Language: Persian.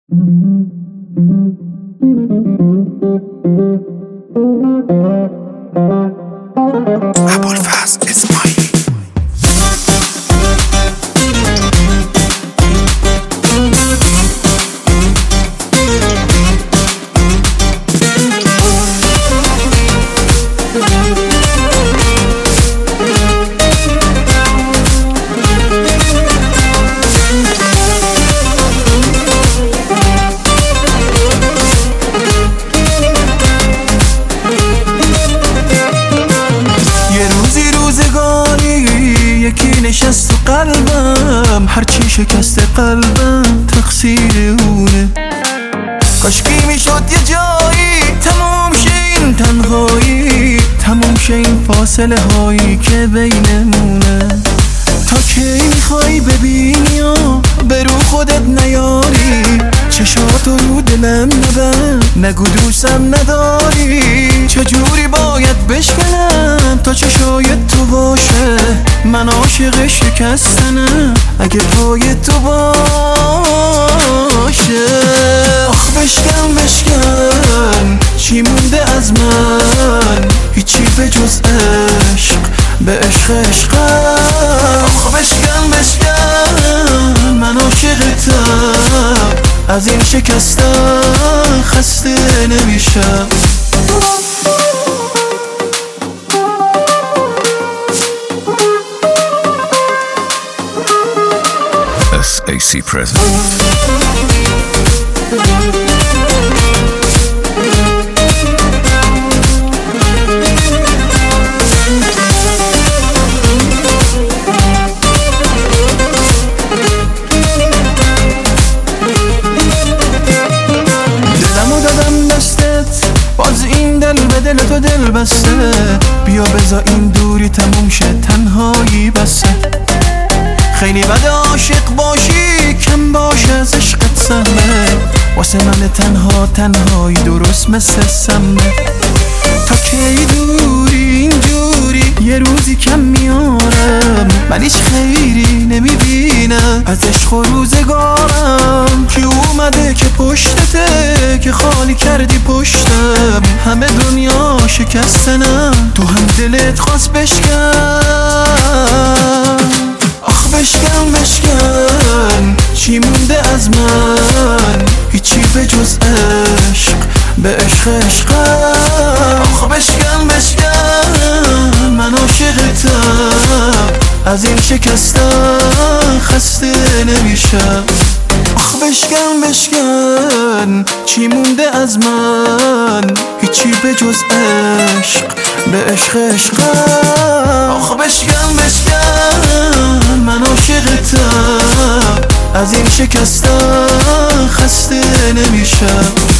ابوالفضل اسماعیلی. یکی نشست تو قلبم، هرچی شکست قلبم تقصیر اونه. کاشکی میشد یه جایی تموم شه این تنهایی، تموم شه این فاصله هایی که بینمونه. تا کی میخوای ببینی و به رو خودت نیاری، چشاتو رو دلم نبند، نگو دوستم نداری. چجوری باید بشکنم تا چشای تو باشه، من عاشق شکستنم اگه پای تو باشه. آخ بشکن بشکن چی مونده از من، هیچی به جز عشق، به عشق عشقم. آخ بشکن بشکن من عاشقتم، از این شکستن خسته نمیشم. SAC present. باز این دل به دل تو دل بسته، بیا بذار این دوری تموم شه، تنهایی بسته. خیلی بد عاشق باشی، کم باشه از عشقت سهمه، واسه من تنها تنهایی درست مثل سمه. تا کی دوری اینجوری، یه روزی کم میارم، من هیچ خیری نمیبینم از عشق و روزگارم. کی اومده که پشتته، که خالی کردی پشتم، همه دنیا شکستنم، تو هم دلت خواست بشکن. آخ بشکن بشکن چی مونده از من، هیچی به جز عشق، به عشق عشقم. آخ بشکن بشکن من عاشقتم، از این شکستن خسته نمیشم. آخ بشکن بشکن چی مونده از من، هیچی به جز عشق، به عشق عشقم. آخ بشکن بشکن من عاشقتم، از این شکستن خسته نمیشم.